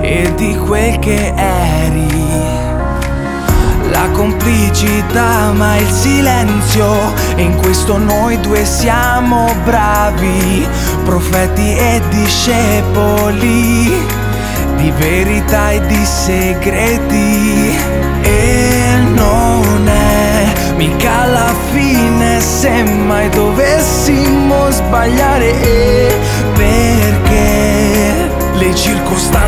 e di quel che eri. La complicità ma il silenzio, e in questo noi due siamo bravi, profeti e discepoli di verità e di segreti. E non è mica la fine se mai dovessimo sbagliare, perché le circostanze